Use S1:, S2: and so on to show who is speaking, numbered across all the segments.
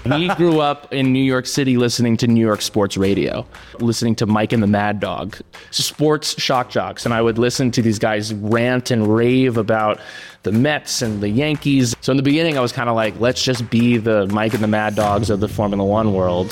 S1: He grew up in New York City listening to New York sports radio, listening to Mike and the Mad Dog, sports shock jocks. And I would listen to these guys rant and rave about the Mets and the Yankees. So in the beginning, I was kind of like, let's just be the Mike and the Mad Dogs of the Formula One world.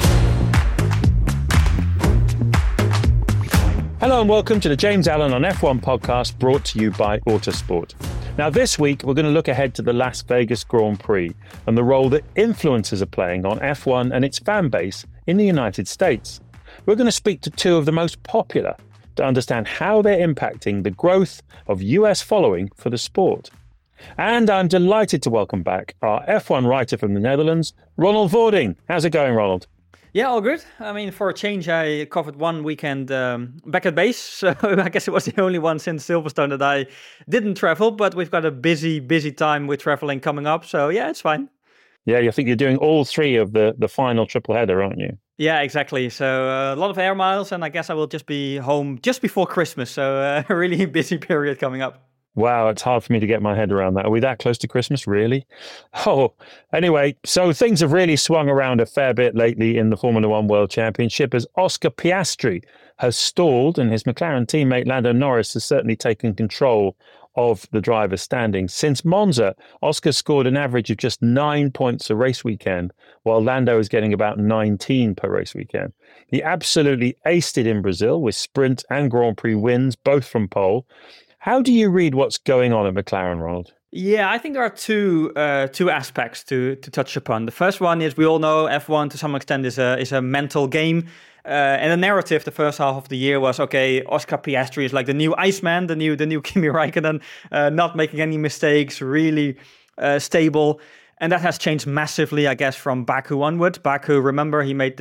S2: Hello and welcome to the James Allen on F1 podcast, brought to you by Autosport. Now this week we're going to look ahead to the Las Vegas Grand Prix and the role that influencers are playing on F1 and its fan base in the United States. We're going to speak to two of the most popular to understand how they're impacting the growth of US following for the sport. And I'm delighted to welcome back our F1 writer from the Netherlands, Ronald Voording. How's it going, Ronald?
S3: Yeah, all good. I mean, for a change, I covered one weekend back at base. So I guess it was the only one since Silverstone that I didn't travel. But we've got a busy time with traveling coming up. So yeah, it's fine.
S2: Yeah, I think you're doing all three of the final triple header, aren't you?
S3: Yeah, exactly. So a lot of air miles, and I guess I will just be home just before Christmas. So a really busy period coming up.
S2: Wow, it's hard for me to get my head around that. Are we that close to Christmas, really? Oh, anyway, so things have really swung around a fair bit lately in the Formula One World Championship as Oscar Piastri has stalled and his McLaren teammate Lando Norris has certainly taken control of the driver's standings. Since Monza, Oscar scored an average of just 9 points a race weekend, while Lando is getting about 19 per race weekend. He absolutely aced it in Brazil with sprint and Grand Prix wins, both from pole. How do you read what's going on at McLaren, Ronald?
S3: Yeah, I think there are two aspects to touch upon. The first one is we all know F1 to some extent is a mental game. And the narrative the first half of the year was, okay, Oscar Piastri is like the new Iceman, the new Kimi Räikkönen, not making any mistakes, really stable. And that has changed massively, I guess, from Baku onward. Baku, remember, he made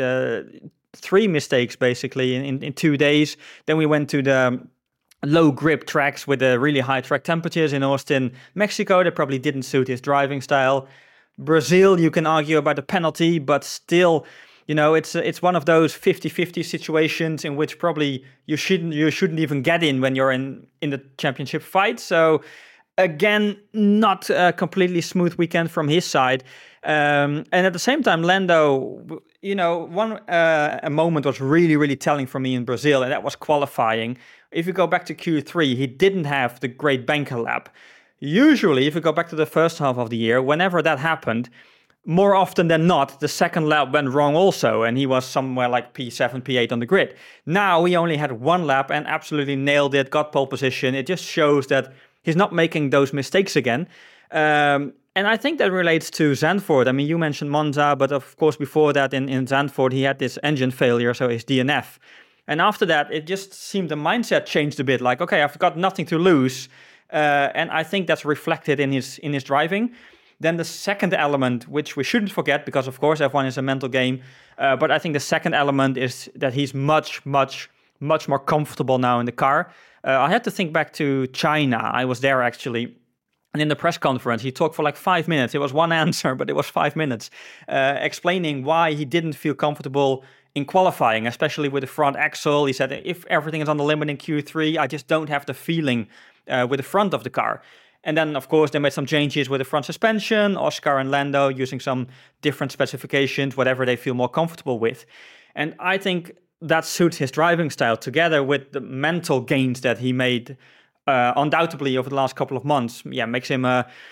S3: 3 mistakes basically in 2 days. Then we went to the low grip tracks with the really high track temperatures in Austin, Mexico. That probably didn't suit his driving style. Brazil, you can argue about the penalty, but still, you know, it's one of those 50-50 situations in which probably you shouldn't even get in when you're in the championship fight. So again, not a completely smooth weekend from his side. And at the same time, Lando, you know, a moment was really, really telling for me in Brazil, and that was qualifying. If you go back to Q3, he didn't have the great banker lap. Usually, if you go back to the first half of the year, whenever that happened, more often than not, the second lap went wrong also, and he was somewhere like P7, P8 on the grid. Now, he only had one lap and absolutely nailed it, got pole position. It just shows that he's not making those mistakes again. And I think that relates to Zandvoort. I mean, you mentioned Monza, but of course, before that in Zandvoort, he had this engine failure, so his DNF. And after that, it just seemed the mindset changed a bit. Like, okay, I've got nothing to lose. And I think that's reflected in his driving. Then the second element, which we shouldn't forget, because of course F1 is a mental game. But I think the second element is that he's much more comfortable now in the car. I had to think back to China. I was there actually. And in the press conference, he talked for like 5 minutes. It was one answer, but it was 5 minutes, explaining why he didn't feel comfortable in qualifying, especially with the front axle. He said, if everything is on the limit in Q3, I just don't have the feeling with the front of the car. And then, of course, they made some changes with the front suspension, Oscar and Lando using some different specifications, whatever they feel more comfortable with. And I think that suits his driving style together with the mental gains that he made undoubtedly over the last couple of months. Yeah, makes him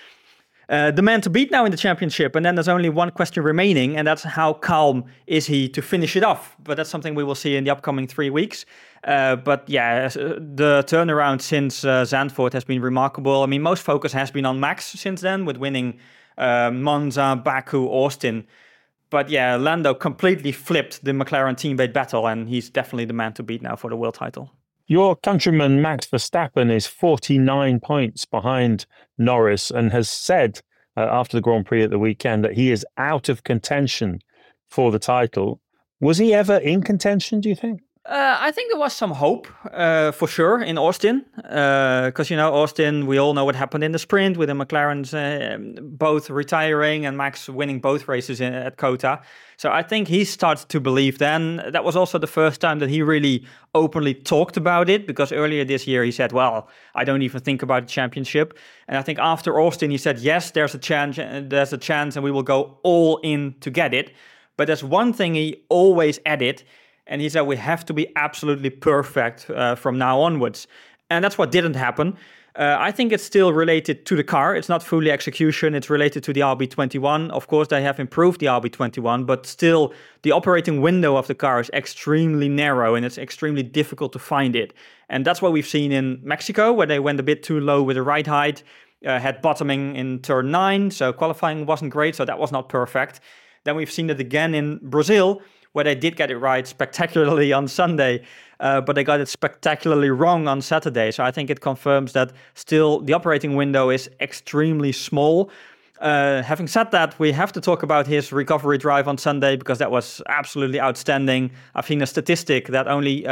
S3: the man to beat now in the championship. And then there's only one question remaining, and that's how calm is he to finish it off? But that's something we will see in the upcoming 3 weeks. But yeah, the turnaround since Zandvoort has been remarkable. I mean, most focus has been on Max since then, with winning Monza, Baku, Austin. But yeah, Lando completely flipped the McLaren teammate battle, and he's definitely the man to beat now for the world title.
S2: Your countryman Max Verstappen is 49 points behind Norris and has said after the Grand Prix at the weekend that he is out of contention for the title. Was he ever in contention, do you think?
S3: I think there was some hope, for sure, in Austin. Because, Austin, we all know what happened in the sprint with the McLarens both retiring and Max winning both races at COTA. So I think he started to believe then. That was also the first time that he really openly talked about it, because earlier this year he said, well, I don't even think about the championship. And I think after Austin, he said, yes, there's a chance, and we will go all in to get it. But there's one thing he always added, and he said we have to be absolutely perfect from now onwards. And that's what didn't happen. I think it's still related to the car. It's not fully execution. It's related to the RB21. Of course, they have improved the RB21, but still the operating window of the car is extremely narrow and it's extremely difficult to find it. And that's what we've seen in Mexico, where they went a bit too low with the ride height, had bottoming in turn 9, so qualifying wasn't great, so that was not perfect. Then we've seen it again in Brazil, where they did get it right spectacularly on Sunday, but they got it spectacularly wrong on Saturday. So I think it confirms that still the operating window is extremely small. Having said that, we have to talk about his recovery drive on Sunday, because that was absolutely outstanding. I've seen a statistic that only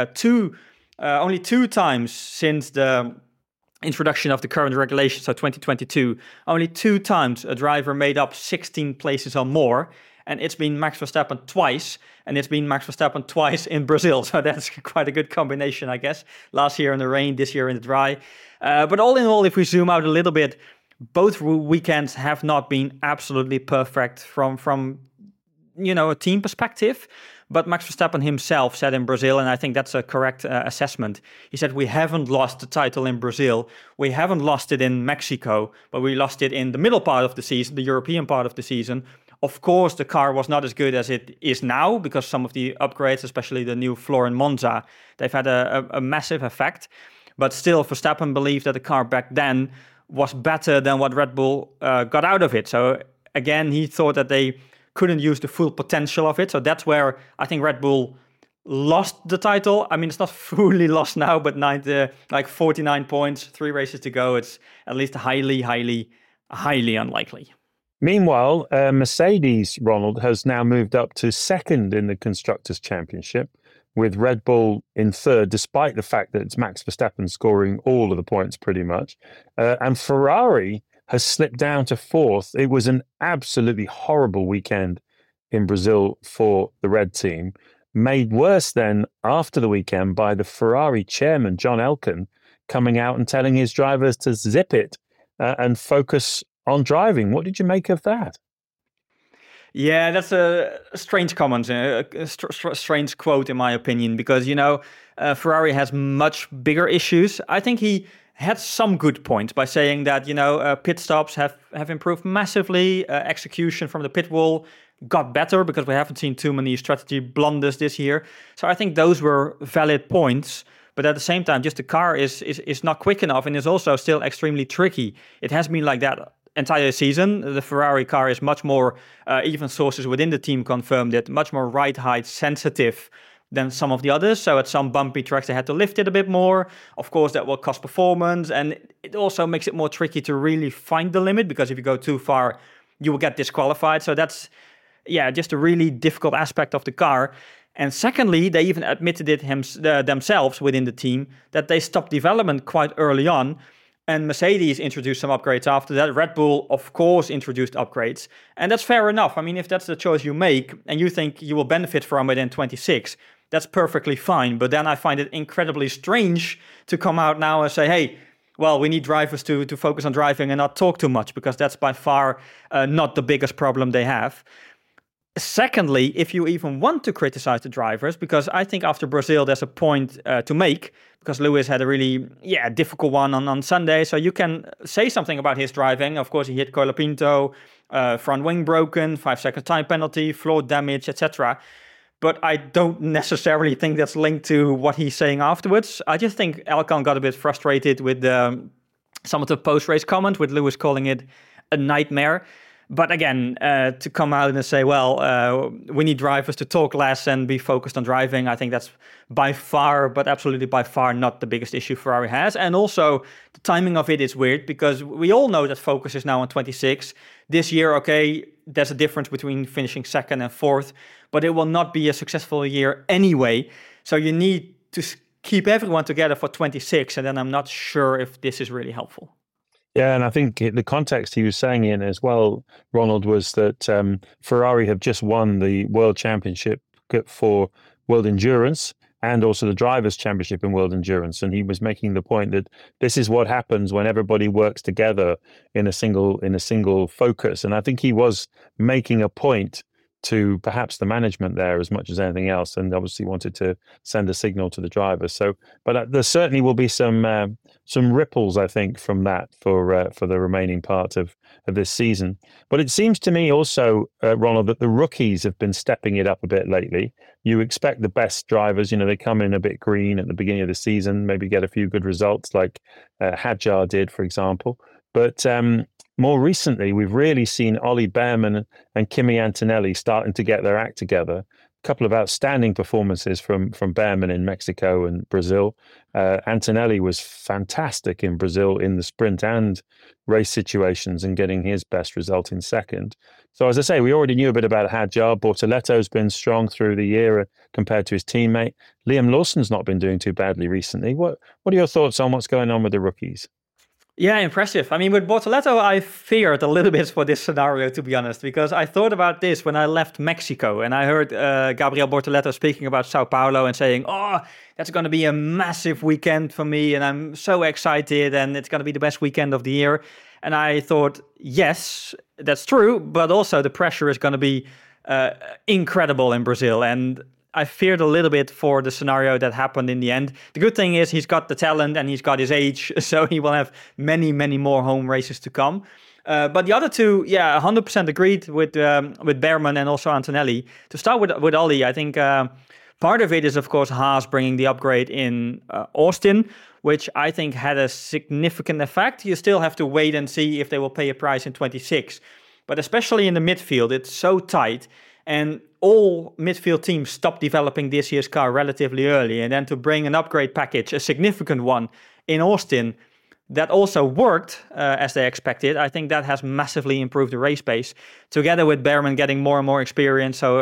S3: two times since the introduction of the current regulation, so 2022, only 2 times a driver made up 16 places or more. And it's been Max Verstappen twice, and it's been Max Verstappen twice in Brazil. So that's quite a good combination, I guess. Last year in the rain, this year in the dry. But all in all, if we zoom out a little bit, both weekends have not been absolutely perfect from a team perspective. But Max Verstappen himself said in Brazil, and I think that's a correct assessment. He said, we haven't lost the title in Brazil. We haven't lost it in Mexico, but we lost it in the middle part of the season, the European part of the season. Of course, the car was not as good as it is now, because some of the upgrades, especially the new floor in Monza, they've had a massive effect. But still, Verstappen believed that the car back then was better than what Red Bull got out of it. So again, he thought that they couldn't use the full potential of it. So that's where I think Red Bull lost the title. I mean, it's not fully lost now, but 49 points, 3 races to go. It's at least highly, highly, highly unlikely.
S2: Meanwhile, Mercedes, Ronald, has now moved up to second in the Constructors' Championship, with Red Bull in third, despite the fact that it's Max Verstappen scoring all of the points pretty much. And Ferrari has slipped down to fourth. It was an absolutely horrible weekend in Brazil for the Red team, made worse then after the weekend by the Ferrari chairman, John Elkann, coming out and telling his drivers to zip it and focus on driving. What did you make of that?
S3: Yeah, that's a strange comment, a strange quote in my opinion, because, Ferrari has much bigger issues. I think he had some good points by saying that, pit stops have improved massively. Execution from the pit wall got better because we haven't seen too many strategy blunders this year. So I think those were valid points. But at the same time, just the car is not quick enough and is also still extremely tricky. It has been like that entire season. The Ferrari car is much more, even sources within the team confirmed it, much more ride height sensitive than some of the others. So at some bumpy tracks, they had to lift it a bit more. Of course, that will cost performance. And it also makes it more tricky to really find the limit, because if you go too far, you will get disqualified. So that's, just a really difficult aspect of the car. And secondly, they even admitted it themselves within the team that they stopped development quite early on. And Mercedes introduced some upgrades after that. Red Bull, of course, introduced upgrades. And that's fair enough. I mean, if that's the choice you make and you think you will benefit from it in 26, that's perfectly fine. But then I find it incredibly strange to come out now and say, hey, well, we need drivers to focus on driving and not talk too much, because that's by far not the biggest problem they have. Secondly, if you even want to criticize the drivers, because I think after Brazil, there's a point to make, because Lewis had a really difficult one on Sunday. So you can say something about his driving. Of course, he hit Colapinto, front wing broken, 5-second time penalty, floor damage, etc. But I don't necessarily think that's linked to what he's saying afterwards. I just think Elkann got a bit frustrated with some of the post-race comment, with Lewis calling it a nightmare. But again, to come out and say, well, we need drivers to talk less and be focused on driving, I think that's by far, but absolutely by far not the biggest issue Ferrari has. And also, the timing of it is weird, because we all know that focus is now on 26. This year, okay, there's a difference between finishing second and fourth, but it will not be a successful year anyway. So you need to keep everyone together for 26, and then I'm not sure if this is really helpful.
S2: Yeah, and I think the context he was saying in as well, Ronald, was that Ferrari have just won the World Championship for World Endurance and also the Drivers' Championship in World Endurance. And he was making the point that this is what happens when everybody works together in a single focus. And I think he was making a point to perhaps the management there as much as anything else, and obviously wanted to send a signal to the drivers. So, but there certainly will be some ripples, I think, from that for the remaining part of this season. But it seems to me also, Ronald, that the rookies have been stepping it up a bit lately. You expect the best drivers, they come in a bit green at the beginning of the season, maybe get a few good results like Hadjar did, for example. But more recently, we've really seen Ollie Bearman and Kimi Antonelli starting to get their act together. A couple of outstanding performances from Bearman in Mexico and Brazil. Antonelli was fantastic in Brazil in the sprint and race situations and getting his best result in second. So as I say, we already knew a bit about Hadjar. Bortoletto's been strong through the year compared to his teammate. Liam Lawson's not been doing too badly recently. What are your thoughts on what's going on with the rookies?
S3: Yeah, impressive. I mean, with Bortoletto, I feared a little bit for this scenario, to be honest, because I thought about this when I left Mexico and I heard Gabriel Bortoletto speaking about Sao Paulo and saying, oh, that's going to be a massive weekend for me and I'm so excited and it's going to be the best weekend of the year. And I thought, yes, that's true, but also the pressure is going to be incredible in Brazil. And I feared a little bit for the scenario that happened in the end. The good thing is he's got the talent and he's got his age, so he will have many, many more home races to come. But the other two, 100% agreed with Bearman and also Antonelli. To start with Ollie, I think part of it is, of course, Haas bringing the upgrade in Austin, which I think had a significant effect. You still have to wait and see if they will pay a price in 26. But especially in the midfield, it's so tight. And all midfield teams stopped developing this year's car relatively early. And then to bring an upgrade package, a significant one, in Austin, that also worked as they expected. I think that has massively improved the race pace, together with Bearman getting more and more experience. So,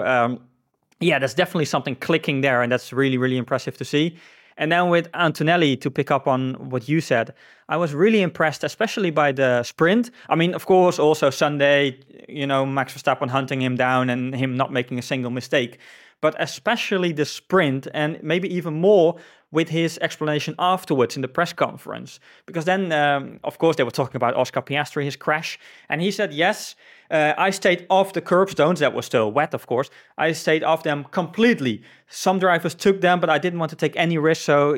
S3: that's definitely something clicking there. And that's really, really impressive to see. And then with Antonelli, to pick up on what you said, I was really impressed, especially by the sprint. I mean, of course, also Sunday, Max Verstappen hunting him down and him not making a single mistake. But especially the sprint, and maybe even more with his explanation afterwards in the press conference. Because then, of course, they were talking about Oscar Piastri, his crash. And he said, yes, I stayed off the curbstones. That was still wet, of course. I stayed off them completely. Some drivers took them, but I didn't want to take any risk. So,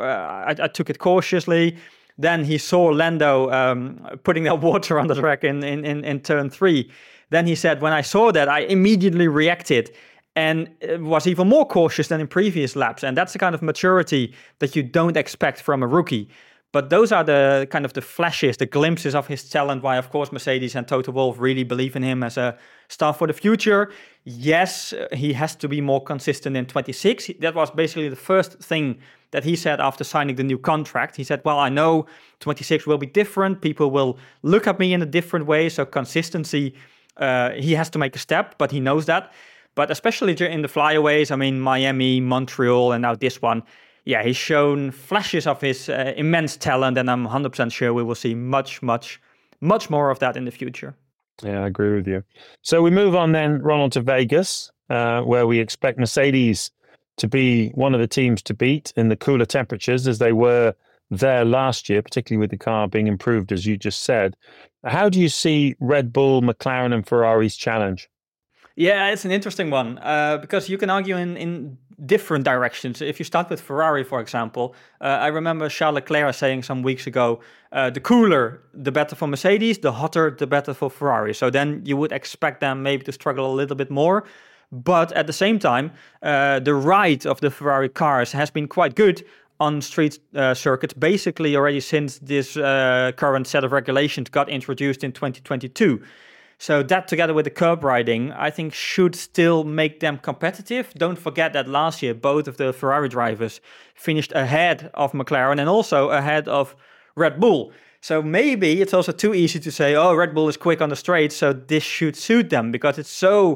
S3: I took it cautiously. Then he saw Lando putting that water on the track in turn 3. Then he said, when I saw that, I immediately reacted and was even more cautious than in previous laps. And that's the kind of maturity that you don't expect from a rookie. But those are the kind of the flashes, the glimpses of his talent, why, of course, Mercedes and Toto Wolff really believe in him as a star for the future. Yes, he has to be more consistent in 26. That was basically the first thing that he said after signing the new contract. He said, well, I know 26 will be different. People will look at me in a different way. So consistency, he has to make a step, but he knows that. But especially in the flyaways, I mean, Miami, Montreal, and now this one, he's shown flashes of his immense talent, and I'm 100% sure we will see much, much, much more of that in the future.
S2: Yeah, I agree with you. So we move on then, Ronald, to Vegas, where we expect Mercedes to be one of the teams to beat in the cooler temperatures as they were there last year, particularly with the car being improved, as you just said. How do you see Red Bull, McLaren, and Ferrari's challenge?
S3: Yeah, it's an interesting one because you can argue in different directions. If you start with Ferrari, for example, I remember Charles Leclerc saying some weeks ago, the cooler, the better for Mercedes, the hotter, the better for Ferrari. So then you would expect them maybe to struggle a little bit more. But at the same time, the ride of the Ferrari cars has been quite good on street circuits, basically already since this current set of regulations got introduced in 2022. So that, together with the curb riding, I think should still make them competitive. Don't forget that last year, both of the Ferrari drivers finished ahead of McLaren and also ahead of Red Bull. So maybe it's also too easy to say, oh, Red Bull is quick on the straight, so this should suit them because it's so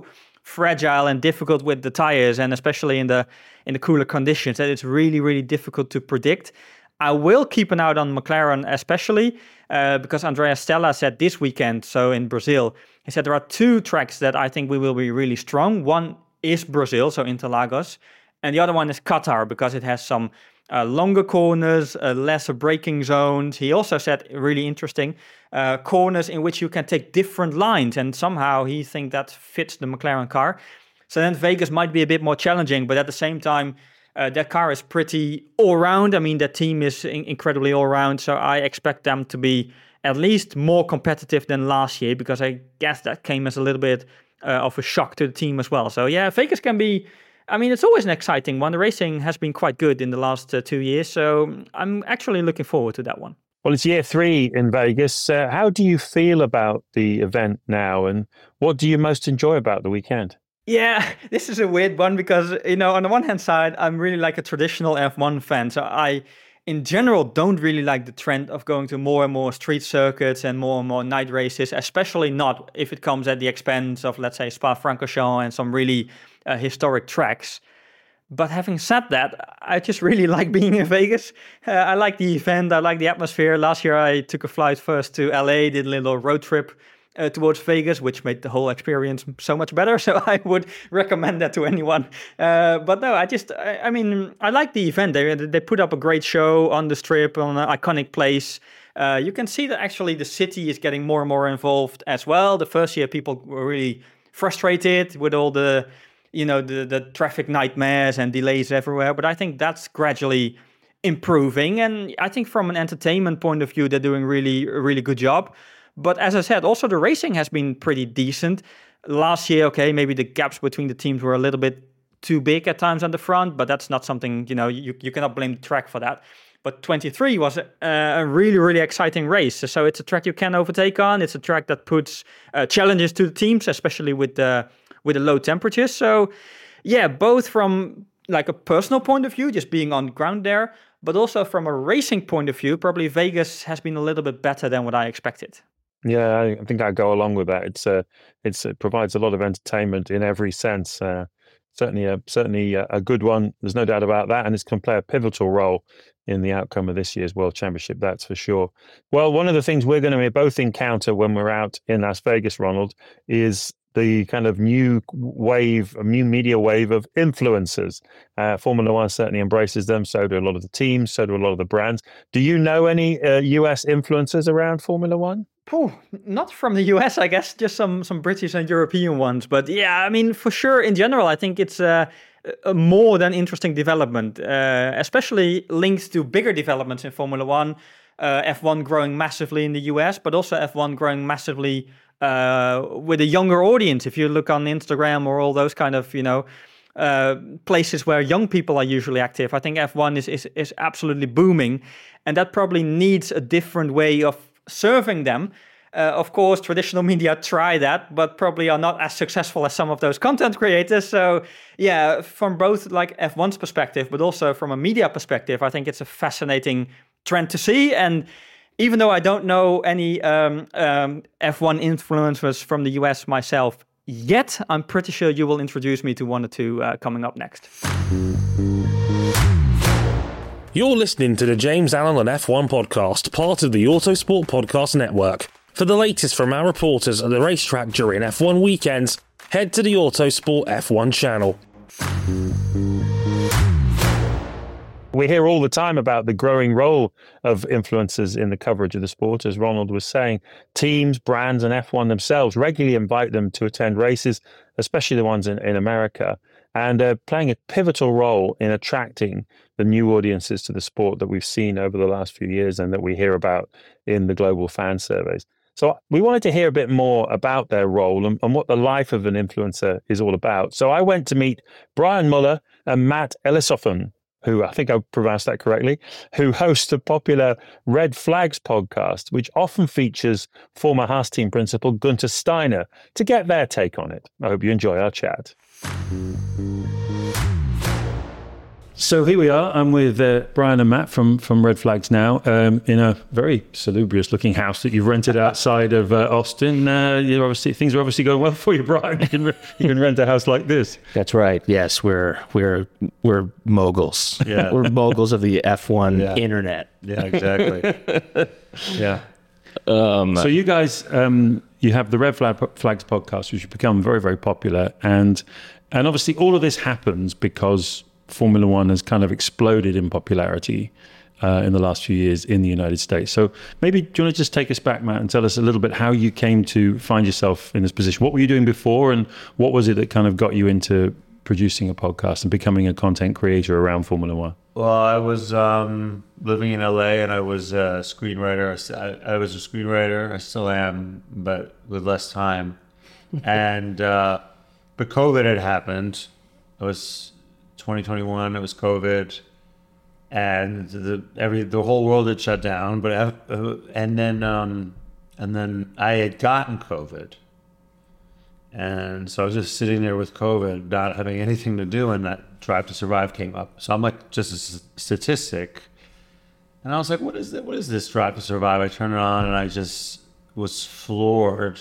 S3: fragile and difficult with the tires, and especially in the cooler conditions, that it's really, really difficult to predict. I will keep an eye on McLaren, especially because Andrea Stella said this weekend, so in Brazil, he said there are 2 tracks that I think we will be really strong. One is Brazil, so Interlagos, and the other one is Qatar, because it has some longer corners, lesser braking zones. He also said, really interesting, corners in which you can take different lines, and somehow he thinks that fits the McLaren car. So then Vegas might be a bit more challenging, but at the same time, that car is pretty all-round. I mean, that team is incredibly all-round, so I expect them to be at least more competitive than last year, because I guess that came as a little bit of a shock to the team as well. So yeah, Vegas can be, I mean, it's always an exciting one. The racing has been quite good in the last 2 years, so I'm actually looking forward to that one.
S2: Well, it's year 3 in Vegas. How do you feel about the event now, and what do you most enjoy about the weekend?
S3: Yeah, this is a weird one because, on the one hand side, I'm really like a traditional F1 fan. So I, in general, don't really like the trend of going to more and more street circuits and more night races, especially not if it comes at the expense of, let's say, Spa-Francorchamps and some really historic tracks. But having said that, I just really like being in Vegas. I like the event. I like the atmosphere. Last year, I took a flight first to LA, did a little road trip towards Vegas, which made the whole experience so much better. So I would recommend that to anyone. But no, I mean, I like the event. They put up a great show on the Strip, on an iconic place. You can see that actually the city is getting more and more involved as well. The first year, people were really frustrated with all the traffic nightmares and delays everywhere. But I think that's gradually improving. And I think from an entertainment point of view, they're doing a really good job. But as I said, also the racing has been pretty decent. Last year, okay, maybe the gaps between the teams were a little bit too big at times on the front, but that's not something, you cannot blame the track for that. But 23 was a really, really exciting race. So it's a track you can overtake on. It's a track that puts challenges to the teams, especially with the low temperatures. So yeah, both from like a personal point of view, just being on ground there, but also from a racing point of view, probably Vegas has been a little bit better than what I expected.
S2: Yeah, I think I'd go along with that. It provides a lot of entertainment in every sense. Certainly a good one. There's no doubt about that, and it's can play a pivotal role in the outcome of this year's World Championship. That's for sure. Well, one of the things we're going to both encounter when we're out in Las Vegas, Ronald, is the kind of new media wave of influencers. Formula One certainly embraces them. So do a lot of the teams. So do a lot of the brands. Do you know any US influencers around Formula One?
S3: Not from the US, I guess, just some British and European ones. But yeah, I mean, for sure, in general, I think it's a more than interesting development, especially linked to bigger developments in Formula One. F1 growing massively in the US, but also F1 growing massively with a younger audience. If you look on Instagram or all those kind of, places where young people are usually active, I think F1 is absolutely booming. And that probably needs a different way of serving them. Of course, traditional media try that, but probably are not as successful as some of those content creators. So yeah, from both like F1's perspective, but also from a media perspective, I think it's a fascinating trend to see. And even though I don't know any F1 influencers from the US myself yet, I'm pretty sure you will introduce me to one or two coming up next.
S4: You're listening to the James Allen and F1 podcast, part of the Autosport Podcast Network. For the latest from our reporters at the racetrack during F1 weekends, head to the Autosport F1 channel.
S2: We hear all the time about the growing role of influencers in the coverage of the sport. As Ronald was saying, teams, brands, and F1 themselves regularly invite them to attend races, especially the ones in America, and playing a pivotal role in attracting the new audiences to the sport that we've seen over the last few years and that we hear about in the global fan surveys. So we wanted to hear a bit more about their role and what the life of an influencer is all about. So I went to meet Brian Muller and Matt Elisoffen, who I think I pronounced that correctly, who host the popular Red Flags podcast, which often features former Haas team principal Gunther Steiner, to get their take on it. I hope you enjoy our chat. So here we are. I'm with Brian and Matt from Red Flags Now in a very salubrious-looking house that you've rented outside of Austin. Things are obviously going well for you, Brian. You can rent a house like this.
S1: That's right. Yes, we're moguls.
S2: Yeah.
S1: We're moguls of the F1 internet.
S2: Yeah, exactly. Yeah. So you guys, you have the Red Flags podcast, which has become very, very popular, and obviously all of this happens because Formula One has kind of exploded in popularity in the last few years in the United States. So maybe do you want to just take us back, Matt, and tell us a little bit how you came to find yourself in this position? What were you doing before, and what was it that kind of got you into producing a podcast and becoming a content creator around Formula One?
S5: Well, I was living in LA, and I was a screenwriter. I was a screenwriter. I still am, but with less time. And but COVID had happened. It was 2021. It was COVID, and the whole world had shut down. But and then I had gotten COVID. And so I was just sitting there with COVID, not having anything to do, and that Drive to Survive came up. So I'm like, just a statistic. And I was like, what is this Drive to Survive? I turned it on, and I just was floored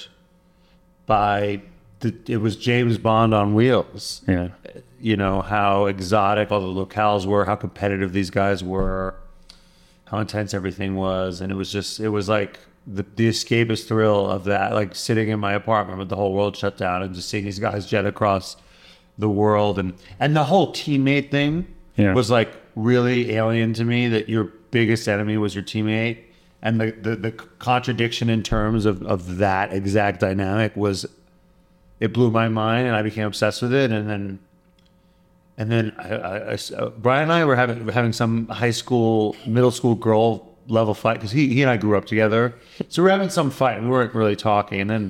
S5: by it was James Bond on wheels.
S2: Yeah.
S5: You know, how exotic all the locales were, how competitive these guys were, how intense everything was. And it was like the escapist thrill of that, like sitting in my apartment with the whole world shut down and just seeing these guys jet across the world. And the whole teammate thing was like really alien to me, that your biggest enemy was your teammate. And the contradiction in terms of that exact dynamic it blew my mind, and I became obsessed with it. And then Brian and I were having some middle school girl level fight, because he and I grew up together. So we're having some fight, and we weren't really talking. And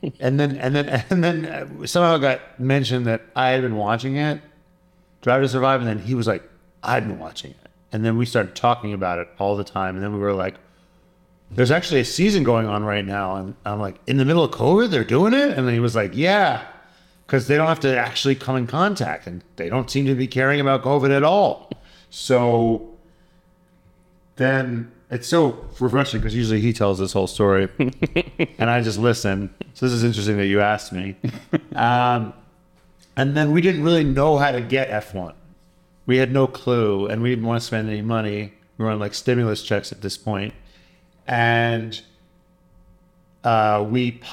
S5: then somehow it got mentioned that I had been watching it, Drive to Survive, and then he was like, I'd been watching it. And then we started talking about it all the time. And then we were like, there's actually a season going on right now. And I'm like, in the middle of COVID, they're doing it? And then he was like, yeah, because they don't have to actually come in contact, and they don't seem to be caring about COVID at all. So then it's so refreshing, because usually he tells this whole story and I just listen. So this is interesting that you asked me. And then we didn't really know how to get F1. We had no clue, and we didn't want to spend any money. We were on like stimulus checks at this point. And I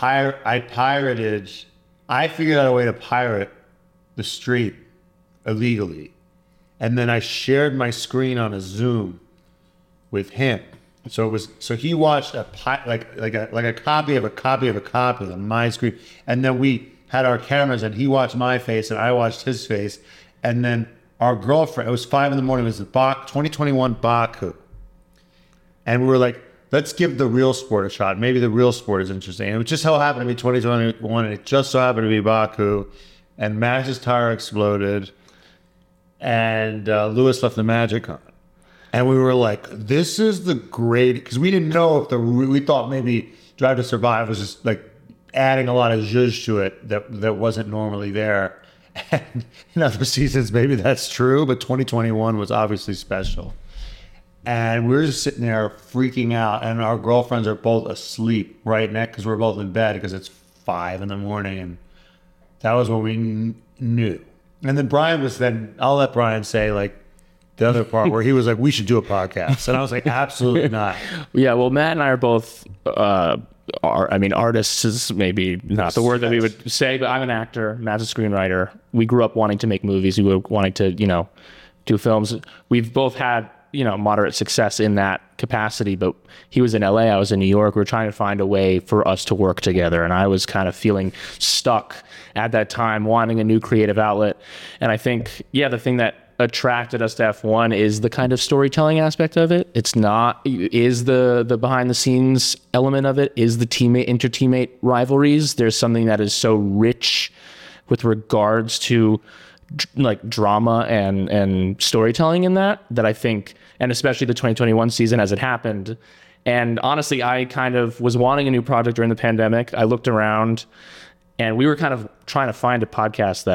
S5: figured out a way to pirate the stream illegally. And then I shared my screen on a Zoom with him. So he watched a copy of a copy of a copy on my screen. And then we had our cameras, and he watched my face and I watched his face. And then our girlfriend, it was 5 a.m, it was the 2021 Baku. And we were like, let's give the real sport a shot. Maybe the real sport is interesting. And it just so happened to be 2021, and it just so happened to be Baku. And Max's tire exploded, and Lewis left the Magic on. And we were like, this is the great, because we didn't know we thought maybe Drive to Survive was just like adding a lot of zhuzh to it that wasn't normally there. And in other seasons, maybe that's true, but 2021 was obviously special. And we were just sitting there freaking out, and our girlfriends are both asleep right next, because we're both in bed, because it's 5 a.m, and that was when we knew. And then I'll let Brian say like the other part where he was like, we should do a podcast. And I was like, absolutely not.
S1: Yeah, well, Matt and I are both, artists is maybe not the word that we would say, but I'm an actor. Matt's a screenwriter. We grew up wanting to make movies. We were wanting to, do films. We've both had, moderate success in that capacity, but he was in LA, I was in New York. We were trying to find a way for us to work together. And I was kind of feeling stuck at that time, wanting a new creative outlet. And I think, the thing that attracted us to F1 is the kind of storytelling aspect of it. Is the behind the scenes element of it, is the inter-teammate rivalries. There's something that is so rich with regards to like drama and storytelling in that I think, and especially the 2021 season as it happened. And honestly, I kind of was wanting a new project during the pandemic. I looked around, and we were kind of trying to find a podcast that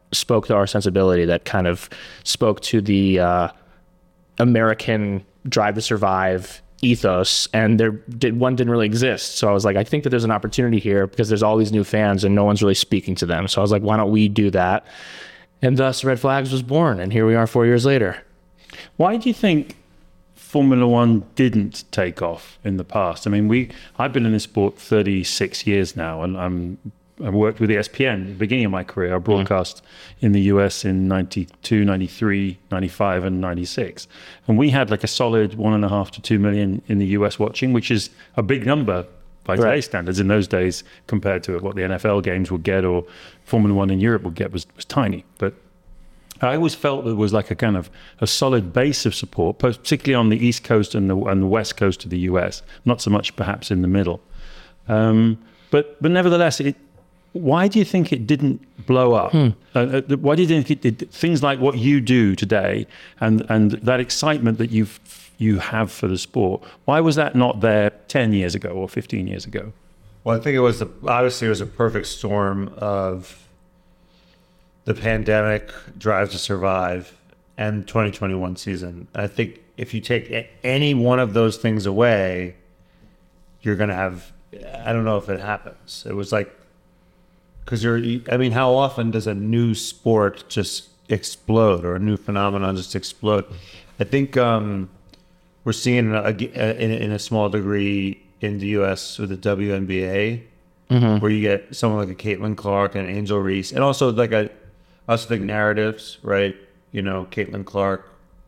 S1: spoke to our sensibility, that kind of spoke to the American Drive to Survive ethos, and one didn't really exist. So I was like, I think that there's an opportunity here because there's all these new fans and no one's really speaking to them. So I was like, why don't we do that? And thus Red Flags was born, and here we are 4 years later.
S2: Why do you think Formula One didn't take off in the past? I mean, I've been in this sport 36 years now, and I worked with ESPN at the beginning of my career. I broadcast in the US in 92, 93, 95, and 96. And we had like a solid 1.5 to 2 million in the US watching, which is a big number by today's standards. In those days, compared to what the NFL games would get or Formula One in Europe would get, was tiny. But I always felt there was like a kind of a solid base of support, particularly on the East Coast and the West Coast of the US, not so much perhaps in the middle. But nevertheless, why do you think it didn't blow up? Why do you think things like what you do today and that excitement that you have for the sport, why was that not there 10 years ago or 15 years ago?
S5: Well, I think obviously it was a perfect storm of the pandemic, Drive to Survive, and 2021 season. I think if you take any one of those things away, you're going to have, I don't know if it happens. It was like, because how often does a new sport just explode or a new phenomenon just explode? I think we're seeing in a small degree in the US with the WNBA, where you get someone like a Caitlin Clark and Angel Reese, and also I also think narratives, right? You know, Caitlin Clark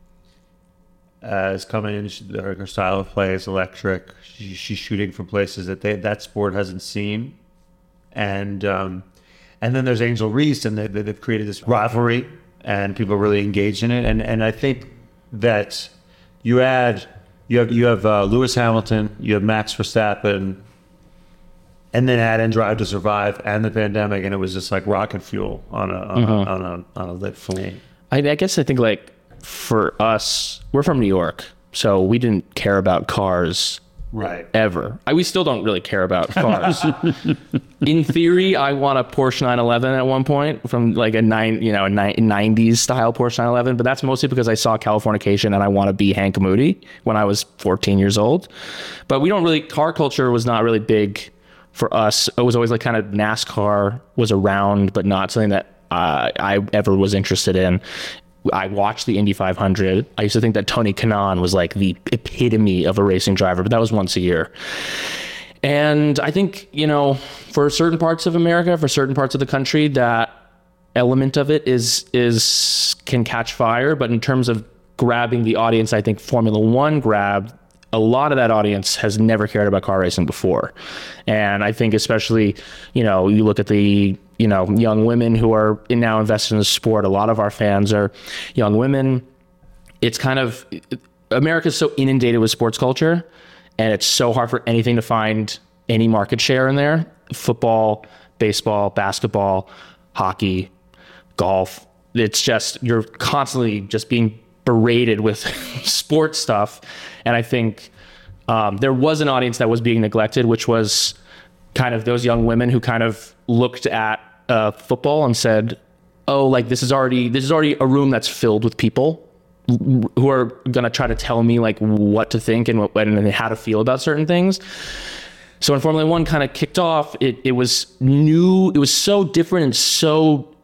S5: is coming in. Her style of play is electric. She's shooting from places that sport hasn't seen, and then there's Angel Reese, and they've created this rivalry, and people are really engaged in it. And I think that you have Lewis Hamilton, you have Max Verstappen, and then add in Drive to Survive and the pandemic, and it was just like rocket fuel on a lit flame.
S1: I guess I think like for us, we're from New York, so we didn't care about cars.
S5: Right.
S1: Ever. We still don't really care about cars. In theory, I want a Porsche 911 at one point from like a 90s style Porsche 911, but that's mostly because I saw Californication and I want to be Hank Moody when I was 14 years old. But car culture was not really big for us. It was always like kind of NASCAR was around, but not something that I ever was interested in. I watched the Indy 500. I used to think that Tony Kanaan was like the epitome of a racing driver, but that was once a year. And I think, for certain parts of America, for certain parts of the country, that element of it can catch fire. But in terms of grabbing the audience, I think Formula One grabbed a lot of that audience has never cared about car racing before. And I think especially, you look at the young women who are now invested in the sport. A lot of our fans are young women. It's kind of, America's so inundated with sports culture, and it's so hard for anything to find any market share in there. Football, baseball, basketball, hockey, golf. It's just, you're constantly just being berated with sports stuff. And I think there was an audience that was being neglected, which was kind of those young women who kind of looked at football and said, oh, like this is already a room that's filled with people who are going to try to tell me like what to think and how to feel about certain things. So when Formula One kind of kicked off, it was new. It was so different and so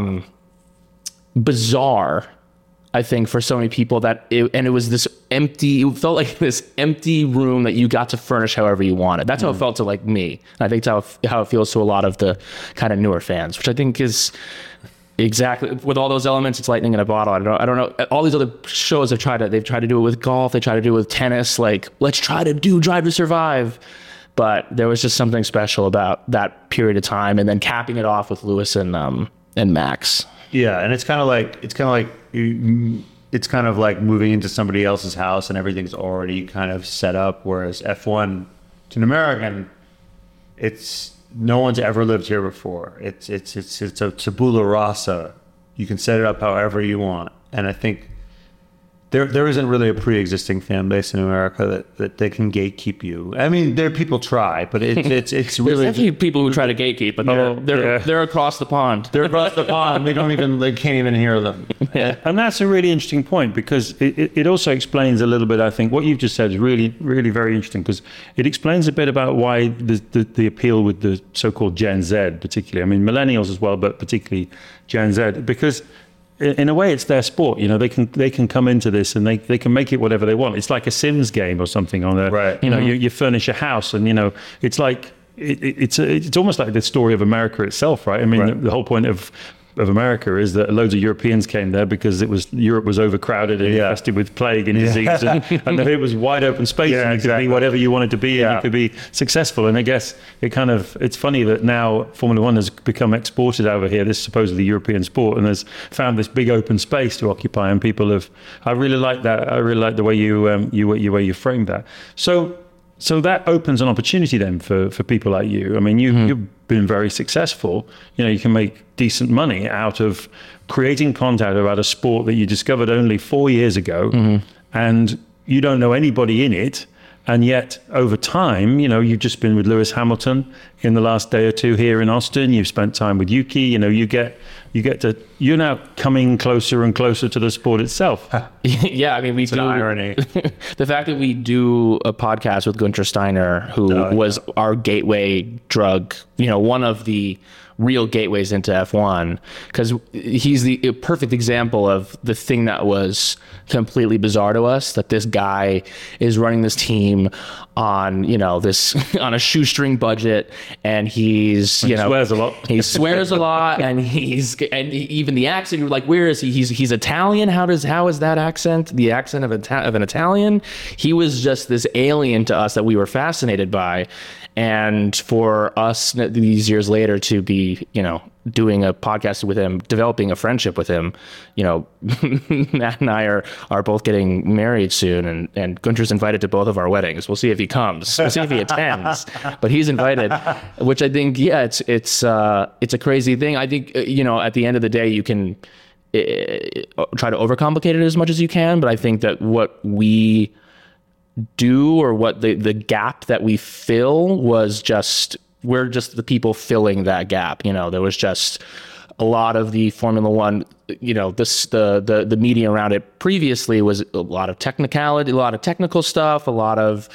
S1: bizarre, I think, for so many people it was this empty, it felt like this empty room that you got to furnish however you wanted. That's how it felt to like me. And I think that's how it feels to a lot of the kind of newer fans, which I think is exactly with all those elements. It's lightning in a bottle. I don't know. All these other shows they've tried to do it with golf. They try to do it with tennis. Like, let's try to do Drive to Survive. But there was just something special about that period of time, and then capping it off with Lewis and Max.
S5: Yeah, and it's kind of like moving into somebody else's house and everything's already kind of set up. Whereas F1, to an American, no one's ever lived here before. It's a tabula rasa. You can set it up however you want, and I think there isn't really a pre-existing fan base in America that they can gatekeep you. I mean, there people try, but it's really
S1: There's definitely people who try to gatekeep, but they're across the pond.
S5: they're across the pond. They can't even hear them.
S2: And that's a really interesting point, because it also explains a little bit, I think, what you've just said is really, really very interesting, because it explains a bit about why the appeal with the so-called Gen Z particularly. I mean, millennials as well, but particularly Gen Z, because in a way it's their sport. They can come into this and they can make it whatever they want. It's like a Sims game or something on a,
S5: right.
S2: You furnish a house and, it's like, it's almost like the story of America itself, right? I mean,
S5: Right.
S2: the whole point of America is that loads of Europeans came there because Europe was overcrowded and infested with plague and disease, and it was wide open space, and you could be whatever you wanted to be, and you could be successful. And I guess it's funny that now Formula One has become exported over here, this supposedly European sport, and has found this big open space to occupy, and people have. I really like that. I really like the way you framed that. So that opens an opportunity then for people like you. I mean, you've been very successful. You can make decent money out of creating content about a sport that you discovered only 4 years ago, and you don't know anybody in it. And yet, over time, you've just been with Lewis Hamilton in the last day or two here in Austin. You've spent time with Yuki. You're now coming closer and closer to the sport itself.
S1: Yeah, I mean,
S5: It's an irony.
S1: The fact that we do a podcast with Gunter Steiner, who was our gateway drug, one of the real gateways into F1, because he's the perfect example of the thing that was completely bizarre to us, that this guy is running this team on on a shoestring budget, and he
S2: swears a lot.
S1: He swears a lot, and even the accent, you're like, where is he? He's Italian. How is that accent? The accent of an Italian? He was just this alien to us that we were fascinated by. And for us these years later to be, doing a podcast with him, developing a friendship with him, Matt and I are both getting married soon, and Gunter's invited to both of our weddings. We'll see if he comes. We'll see if he attends. But he's invited, which I think, it's a crazy thing. I think, at the end of the day, you can try to overcomplicate it as much as you can. But I think that what we do, or what the gap that we fill, was we're just the people filling that gap. There was just a lot of the Formula One, the media around it previously was a lot of technicality, a lot of technical stuff, a lot of,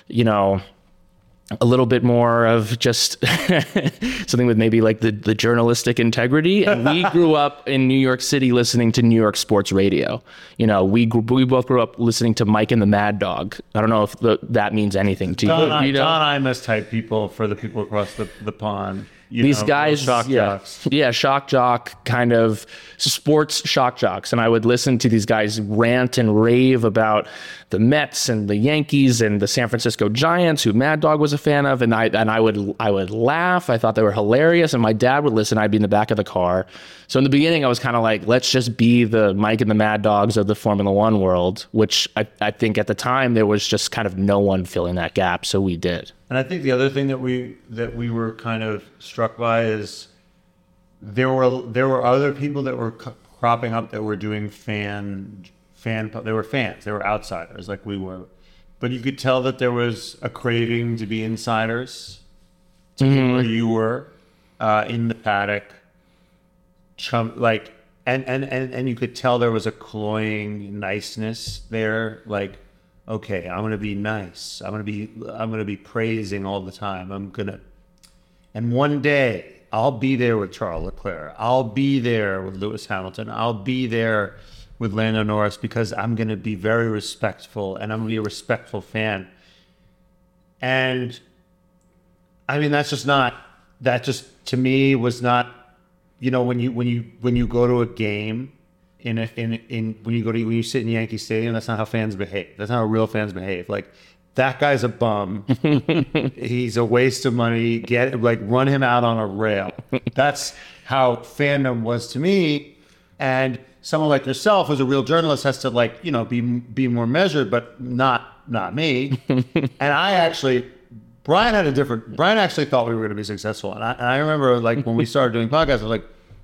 S1: a little bit more of just something with maybe like the journalistic integrity. And we grew up in New York City listening to New York sports radio. We both grew up listening to Mike and the Mad Dog. I don't know if that means anything to you.
S5: Don Imus type people for the people across the pond.
S1: These guys,
S5: shock jocks.
S1: Yeah, shock jock, kind of sports shock jocks. And I would listen to these guys rant and rave about the Mets and the Yankees and the San Francisco Giants, who Mad Dog was a fan of. And I would laugh. I thought they were hilarious. And my dad would listen. I'd be in the back of the car. So in the beginning, I was kind of like, let's just be the Mike and the Mad Dogs of the Formula One world, which I think at the time there was just kind of no one filling that gap. So we did.
S5: And I think the other thing that we were kind of struck by is there were other people that were cropping up that were doing they were fans, they were outsiders like we were, but you could tell that there was a craving to be insiders, to be where you were in the paddock, and you could tell there was a cloying niceness there, like, okay, I'm gonna be nice. I'm gonna be praising all the time. And one day I'll be there with Charles Leclerc. I'll be there with Lewis Hamilton. I'll be there with Lando Norris, because I'm gonna be very respectful, and I'm gonna be a respectful fan. And I mean, that just to me was not, when you go to a game. When you sit in Yankee Stadium, that's not how fans behave. That's not how real fans behave. Like, that guy's a bum. He's a waste of money. Run him out on a rail. That's how fandom was to me. And someone like yourself, who's a real journalist, has to be more measured, but not me. And Brian actually thought we were going to be successful. And I remember when we started doing podcasts, I was like,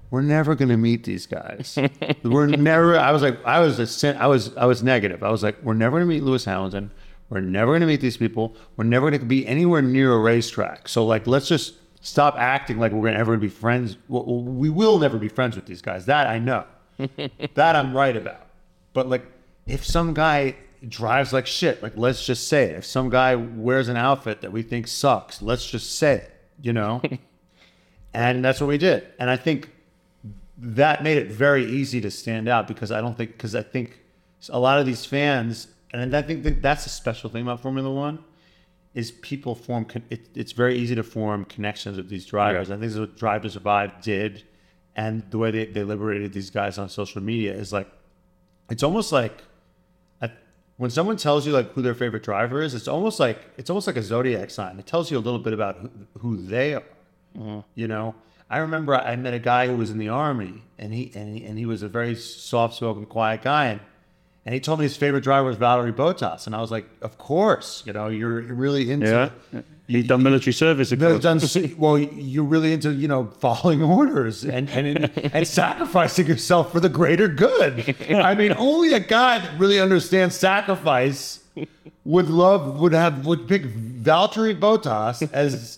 S5: we're never going to meet these guys. We're never. I was negative. I was like, we're never going to meet Lewis Hamilton. We're never going to meet these people. We're never going to be anywhere near a racetrack. So like, let's just stop acting like we're ever going to be friends. We will never be friends with these guys. That I know. That I'm right about. But like, if some guy drives like shit, like, let's just say it. If some guy wears an outfit that we think sucks, let's just say it, you know? And that's what we did. And I think that made it very easy to stand out because I think a lot of these fans, and I think that's a special thing about Formula One, is people it's very easy to form connections with these drivers. I think that's what Drive to Survive did. And the way they liberated these guys on social media is like, it's almost like, when someone tells you like who their favorite driver is, it's almost like a zodiac sign. It tells you a little bit about who they are. Mm-hmm. You know, I remember I met a guy who was in the Army, and he was a very soft-spoken, quiet guy, and he told me his favorite driver was Valtteri Bottas, and I was like, of course, you know, you're really into.
S2: Yeah. He'd done military service.
S5: Well, you're really into, you know, following orders and sacrificing yourself for the greater good. I mean, only a guy that really understands sacrifice would pick Valtteri Bottas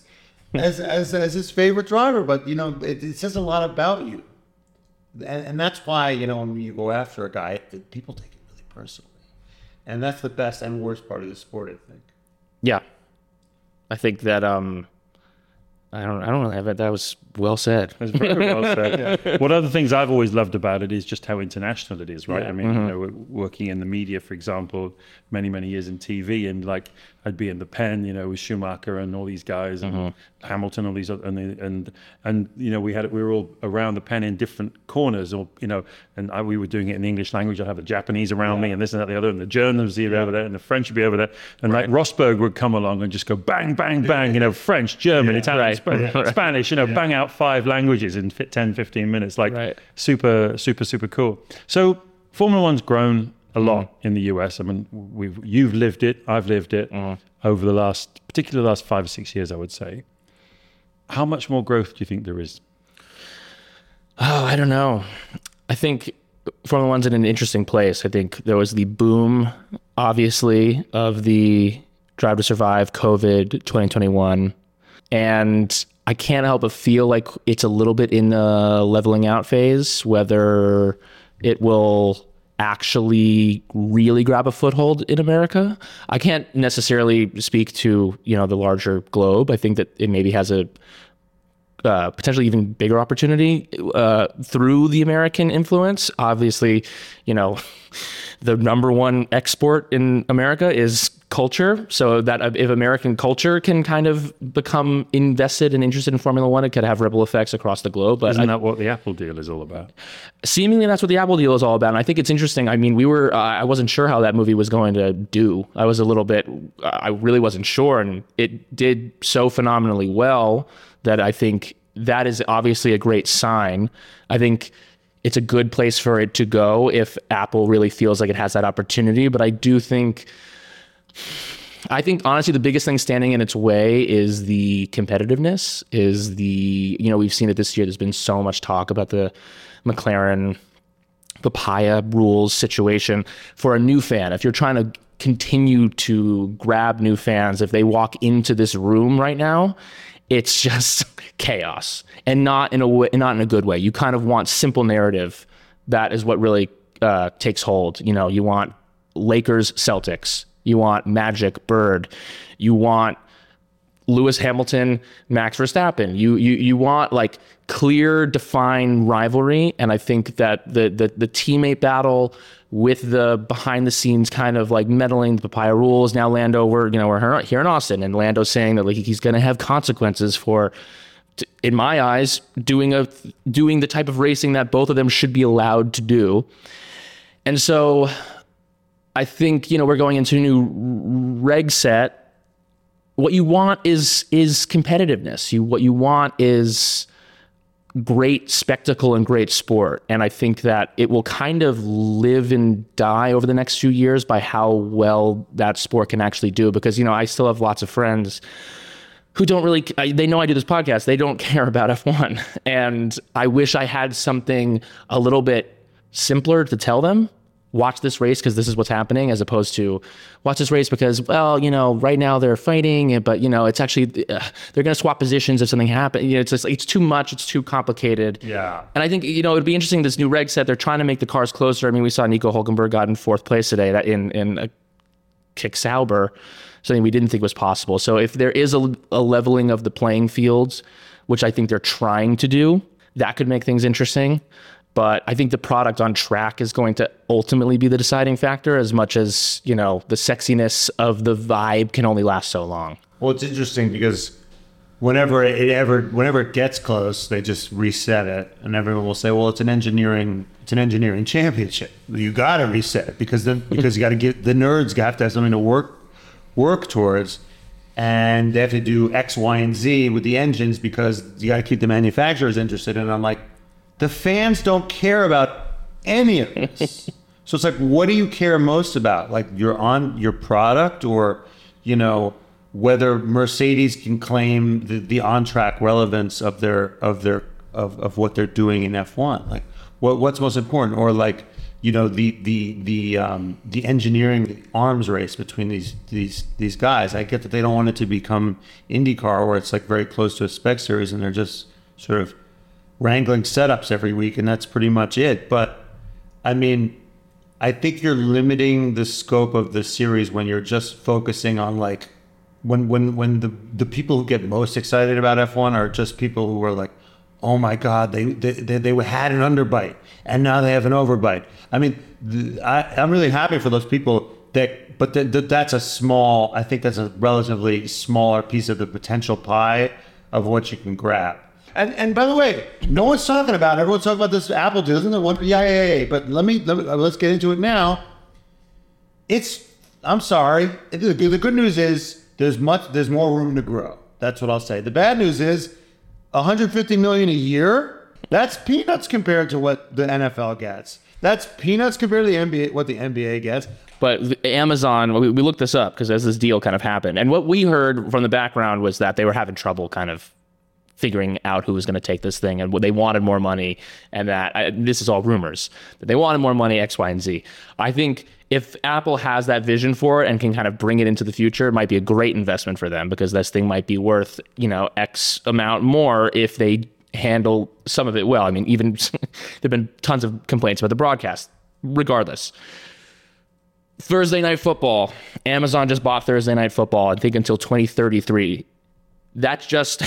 S5: as his favorite driver. But you know, it says a lot about you, and that's why, you know, when you go after a guy, people take it really personally, and that's the best and worst part of the sport, I think.
S1: Yeah. I think that I don't know. That was well said.
S2: It was very well said. Yeah. One of the things I've always loved about it is just how international it is, right?
S5: Yeah.
S2: I mean, you know, working in the media, for example, many years in TV, and like I'd be in the pen, you know, with Schumacher and all these guys, and Hamilton, all these other, and you know, we were all around the pen in different corners, or you know, and we were doing it in the English language. I'd have the Japanese around me, and this and that, the other, and the Germans would be over there, and the French would be over there, and like Rosberg would come along and just go bang, bang, bang, you know, French, German, Italian, Spanish, you know, bang out 5 languages in 10, 15 minutes, like super cool. So Formula One's grown a lot in the US. I mean, you've lived it, I've lived it over the last 5 or 6 years, I would say. How much more growth do you think there is?
S1: Oh, I don't know. I think Formula One's in an interesting place. I think there was the boom, obviously, of the Drive to Survive COVID 2021. And I can't help but feel like it's a little bit in a leveling out phase, whether it will actually really grab a foothold in America. I can't necessarily speak to, you know, the larger globe. I think that it maybe has a potentially even bigger opportunity through the American influence. Obviously, you know, the number one export in America is culture. So that if American culture can kind of become invested and interested in Formula One, it could have ripple effects across the globe. But
S2: isn't that what the Apple deal is all about?
S1: Seemingly that's what the Apple deal is all about. And I think it's interesting. I mean, I wasn't sure how that movie was going to do. I really wasn't sure. And it did so phenomenally well that I think that is obviously a great sign. I think it's a good place for it to go if Apple really feels like it has that opportunity. But I think honestly the biggest thing standing in its way is the competitiveness, you know, we've seen it this year. There's been so much talk about the McLaren papaya rules situation. For a new fan, if you're trying to continue to grab new fans, if they walk into this room right now, it's just chaos, and not in a good way. You kind of want simple narrative. That is what really takes hold. You know, you want Lakers, Celtics. You want Magic, Bird. You want Lewis Hamilton, Max Verstappen. You want like clear, defined rivalry. And I think that the teammate battle with the behind the scenes kind of like meddling the papaya rules. Now Lando, we're here in Austin, and Lando's saying that like he's going to have consequences for, in my eyes, doing the type of racing that both of them should be allowed to do. And so I think, you know, we're going into a new reg set. What you want is competitiveness. What you want is great spectacle and great sport. And I think that it will kind of live and die over the next few years by how well that sport can actually do. Because, you know, I still have lots of friends who don't really, they know I do this podcast, they don't care about F1. And I wish I had something a little bit simpler to tell them. Watch this race because this is what's happening, as opposed to watch this race because, well, right now they're fighting, but it's actually, they're going to swap positions if something happens. It's just, it's too much. It's too complicated.
S2: Yeah.
S1: And I think, it'd be interesting, this new reg set, they're trying to make the cars closer. I mean, we saw Nico Hulkenberg got in 4th place today in a kick Sauber, something we didn't think was possible. So if there is a leveling of the playing fields, which I think they're trying to do, that could make things interesting. But I think the product on track is going to ultimately be the deciding factor, as much as, the sexiness of the vibe can only last so long.
S5: Well, it's interesting because whenever it gets close, they just reset it, and everyone will say, "Well, it's an engineering championship. You got to reset it because you got to get the nerds have to have something to work towards, and they have to do X, Y, and Z with the engines because you got to keep the manufacturers interested." And I'm like, the fans don't care about any of this. So it's like, what do you care most about? Like your product, or, whether Mercedes can claim the on-track relevance of what they're doing in F1. Like what's most important? Or like, the engineering, the arms race between these guys. I get that they don't want it to become IndyCar, where it's like very close to a spec series and they're just sort of wrangling setups every week, and that's pretty much it. But I mean, I think you're limiting the scope of the series when you're just focusing on like when the people who get most excited about F1 are just people who are like, oh my God, they had an underbite and now they have an overbite. I mean, I'm really happy for those people but that's I think that's a relatively smaller piece of the potential pie of what you can grab. And by the way, no one's talking about it. Everyone's talking about this Apple deal, isn't it? Yeah. But let's get into it now. I'm sorry. The good news is there's more room to grow. That's what I'll say. The bad news is $150 million a year. That's peanuts compared to what the NFL gets. That's peanuts compared to the NBA, what the NBA gets.
S1: But Amazon, we looked this up because as this deal kind of happened, and what we heard from the background was that they were having trouble kind of figuring out who was going to take this thing, and they wanted more money, and that this is all rumors, that they wanted more money, X, Y, and Z. I think if Apple has that vision for it and can kind of bring it into the future, it might be a great investment for them, because this thing might be worth, X amount more if they handle some of it well. I mean, even there've been tons of complaints about the broadcast. Regardless, Thursday Night Football, Amazon just bought Thursday Night Football, I think until 2033. That's just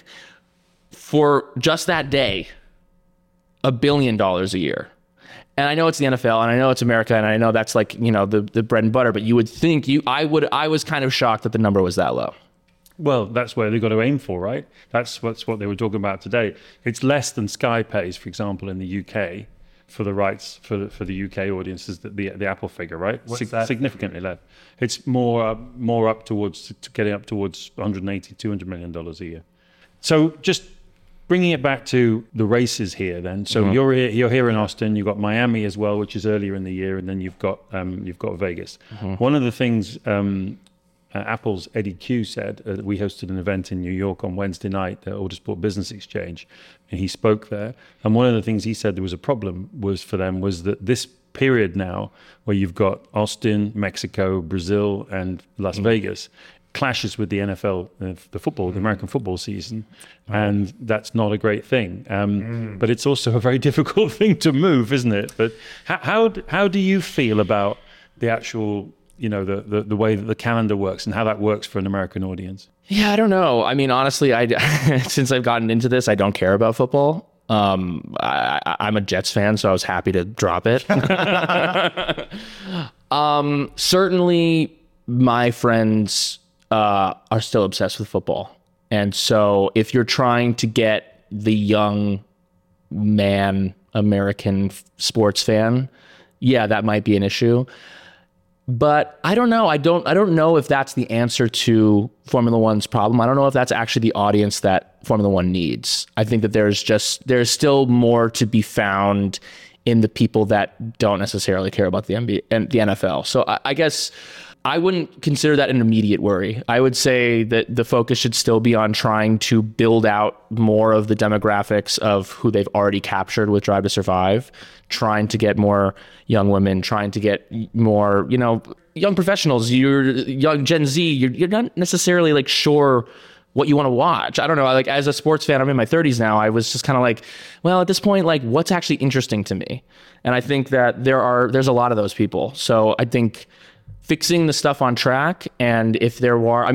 S1: for just that day, $1 billion a year. And I know it's the NFL, and I know it's America, and I know that's like, the bread and butter, but you would think I was kind of shocked that the number was that low.
S2: Well, that's where they've got to aim for, right? That's what they were talking about today. It's less than Sky pays, for example, in the UK for the rights for the UK audiences, the Apple figure, right?
S5: What's that?
S2: Significantly less. It's more up towards getting up towards $180, $200 million a year. So just bringing it back to the races here, then. So you're here in Austin. You've got Miami as well, which is earlier in the year, and then you've got Vegas. One of the things Apple's Eddie Q said, we hosted an event in New York on Wednesday night, the Autosport Business Exchange, and he spoke there. And one of the things he said there was a problem was that this period now, where you've got Austin, Mexico, Brazil, and Las Vegas, clashes with the NFL, the American football season, and that's not a great thing. But it's also a very difficult thing to move, isn't it? But how do you feel about the actual, the way that the calendar works and how that works for an American audience?
S1: Yeah, I don't know. I mean, honestly, since I've gotten into this, I don't care about football. I'm a Jets fan, so I was happy to drop it. Certainly, my friends are still obsessed with football. And so if you're trying to get the young man American sports fan, yeah, that might be an issue. But I don't know. I don't know if that's the answer to Formula One's problem. I don't know if that's actually the audience that Formula One needs. I think that there's still more to be found in the people that don't necessarily care about the NBA and the NFL. So I guess I wouldn't consider that an immediate worry. I would say that the focus should still be on trying to build out more of the demographics of who they've already captured with Drive to Survive, trying to get more young women, trying to get more, young professionals. You're young Gen Z, you're not necessarily like sure what you want to watch. I don't know. Like, as a sports fan, I'm in my 30s now. I was just kind of like, well, at this point, like, what's actually interesting to me? And I think that there's a lot of those people. So I think fixing the stuff on track, and if there were,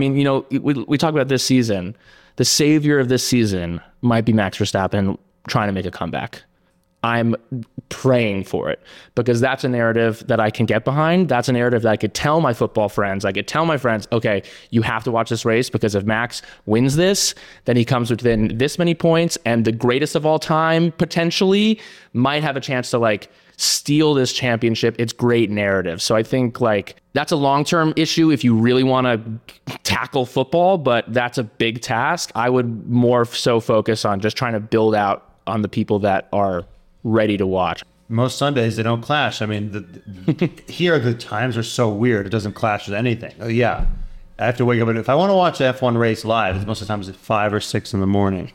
S1: we talk about this season, the savior of this season might be Max Verstappen trying to make a comeback. I'm praying for it, because that's a narrative that I can get behind. That's a narrative that I could tell my football friends. I could tell my friends, okay, you have to watch this race, because if Max wins this, then he comes within this many points, and the greatest of all time potentially might have a chance to like steal this championship. It's great narrative. So I think like that's a long-term issue if you really want to tackle football, but that's a big task. I would more so focus on just trying to build out on the people that are ready to watch.
S5: Most Sundays, they don't clash. I mean, here the times are so weird. It doesn't clash with anything. Yeah, I have to wake up. If I want to watch the F1 race live, most of the times it's 5 or 6 in the morning.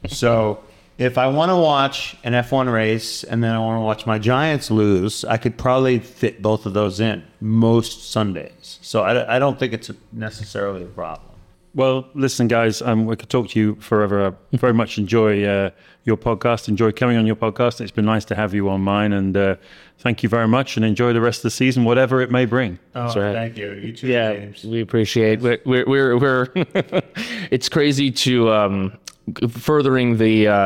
S5: So if I want to watch an F1 race and then I want to watch my Giants lose, I could probably fit both of those in most Sundays. So I don't think it's necessarily a problem.
S2: Well, listen, guys, we could talk to you forever. I very much enjoy your podcast, enjoy coming on your podcast. It's been nice to have you on mine, and thank you very much, and enjoy the rest of the season, whatever it may bring.
S5: Oh, thank you. You too,
S1: yeah,
S5: James.
S1: We appreciate. We're it's crazy to furthering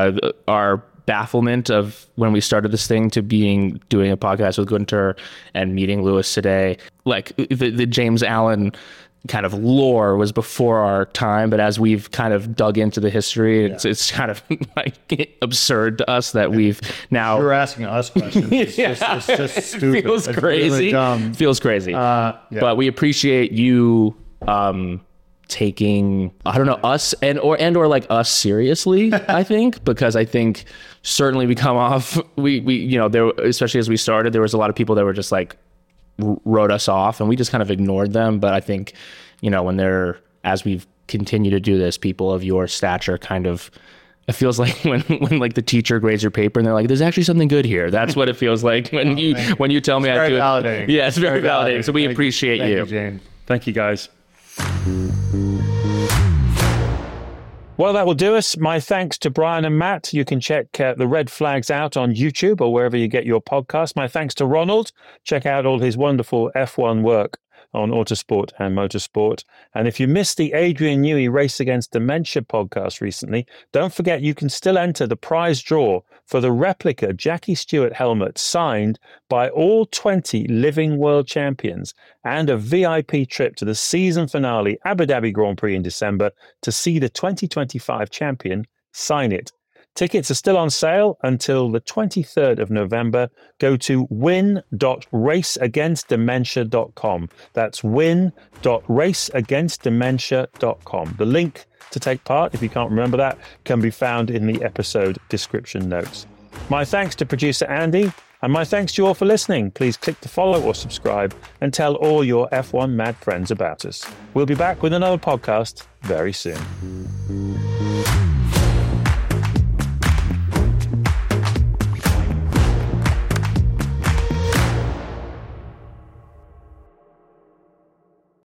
S1: our bafflement of when we started this thing to doing a podcast with Gunter and meeting Lewis today. Like the James Allen kind of lore was before our time, but as we've kind of dug into the history, it's kind of like absurd to us that we've now.
S5: You're asking us questions. It's just stupid.
S1: Feels
S5: it's
S1: crazy.
S5: Really dumb.
S1: Feels crazy. But we appreciate you taking, I don't know, us or like us seriously. I think, because I think certainly we come off we there, especially as we started, there was a lot of people that were just like wrote us off, and we just kind of ignored them. But I think, as we've continued to do this, people of your stature kind of, it feels like when like the teacher grades your paper and they're like, there's actually something good here. That's what it feels like when you tell me I do it.
S5: Validating.
S1: Yeah, it's very validating. So we appreciate you.
S5: Thank you, James.
S2: Thank you, guys. Well, that will do us. My thanks to Brian and Matt. You can check the Red Flags out on YouTube or wherever you get your podcast. My thanks to Ronald. Check out all his wonderful F1 work on Autosport and Motorsport. And if you missed the Adrian Newey Race Against Dementia podcast recently, don't forget you can still enter the prize draw for the replica Jackie Stewart helmet signed by all 20 living world champions, and a VIP trip to the season finale Abu Dhabi Grand Prix in December to see the 2025 champion sign it. Tickets are still on sale until the 23rd of November. Go to win.raceagainstdementia.com. That's win.raceagainstdementia.com. The link to take part, if you can't remember that, can be found in the episode description notes. My thanks to producer Andy, and my thanks to you all for listening. Please click to follow or subscribe and tell all your F1 mad friends about us. We'll be back with another podcast very soon.